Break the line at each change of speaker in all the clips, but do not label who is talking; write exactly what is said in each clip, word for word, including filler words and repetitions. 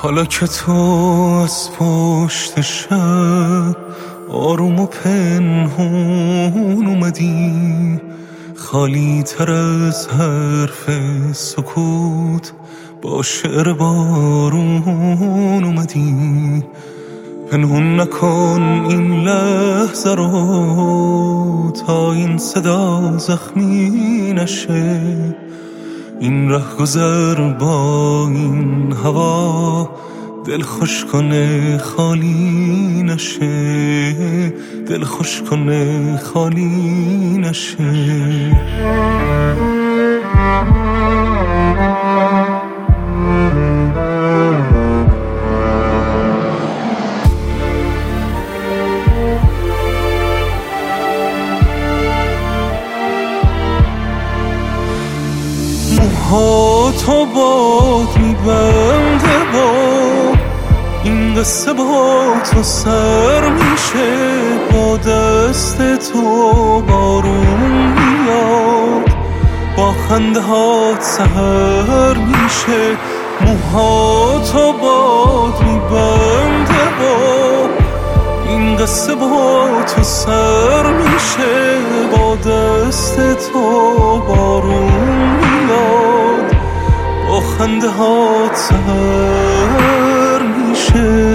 حالا که تو از پشت شب آروم و پنهون اومدی، خالی تر از حرف سکوت با شعر بارون اومدی. پنهون نکن این لحظه رو تا این صدا زخمی نشه. این ره گذر با این هوا دل خوش کنه خالی نشه، دل خوش کنه خالی نشه. موها تو باد میبنده با این قصه با تو سر میشه، با دست تو بارون میاد، با خنده هات سحر میشه. موها تو باد میبنده با این قصه با تو سر میشه، با دست تو بارون میاد، با خنده هات سحر میشه.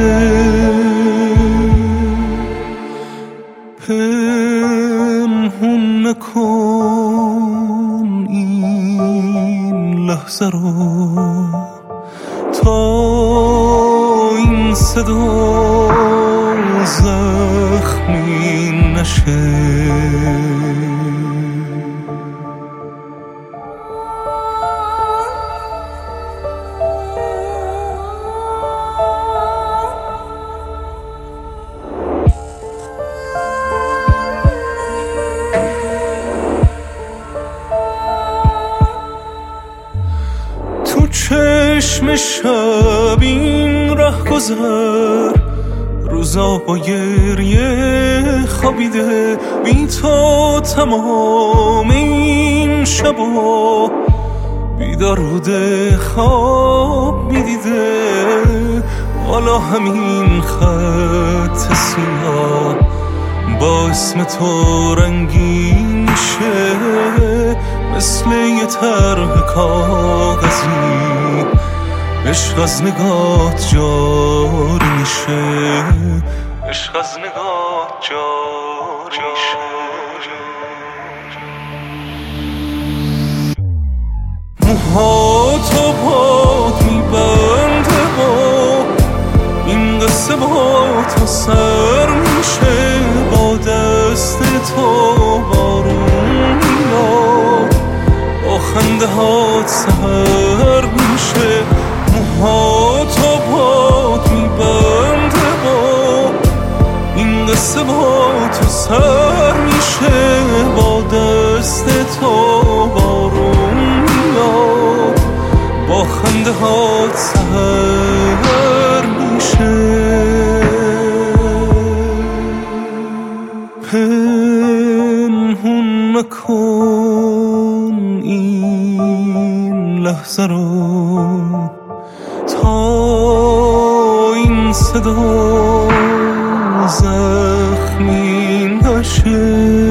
پنهون نکن این لحظه رو تا این صدا زخمی نشه. تو چشم شب این ره گذر روزا با گریه خوابیده، بی تو تمام این شبا بیدار بوده خواب میدیده. حالا همین خط سیاه با اسم تو رنگین میشه، مثل یه طرح کاغذی عشق از نگات جاری میشه، عشق از نگات جاری میشه. موها تو باد میبنده با این قصه با تو سر میشه، با دست تو بارون میاد، با خنده هات سحر میشه. موها تو باد میبنده با این قصه با تو سر میشه، با دست تو بارون میاد، با خنده هات سحر میشه. پنهون نکن این لحظه رو تا این صدا زخمی نشه.